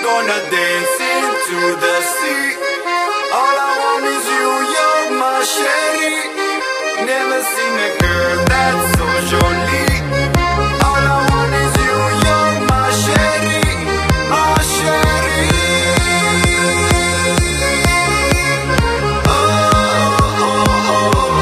gonna dance into the sea. All I want is you, you're my shady. Never seen a girl that's so jolie. All I want is you, you're my shady, my shady. Oh, oh, oh, oh.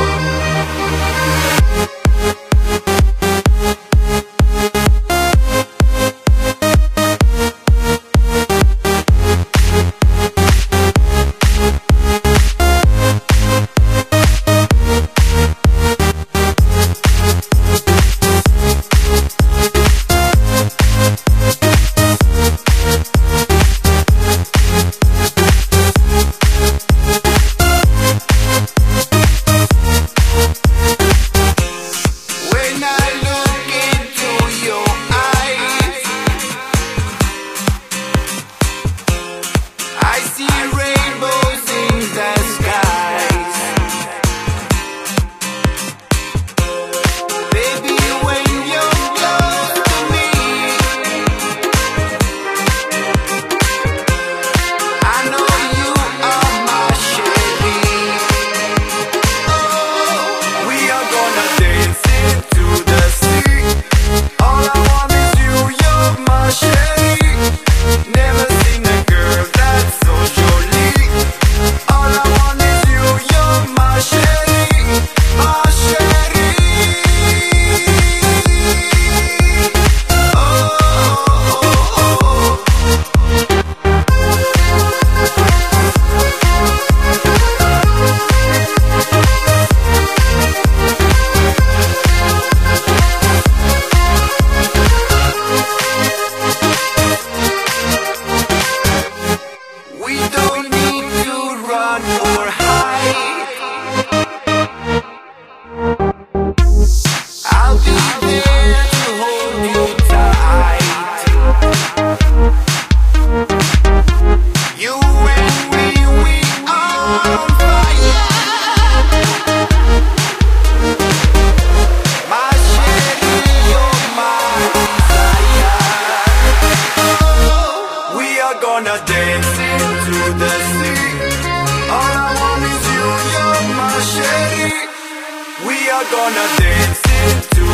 Gonna dance into the sea. All I want is you, you're my shady. We are gonna dance into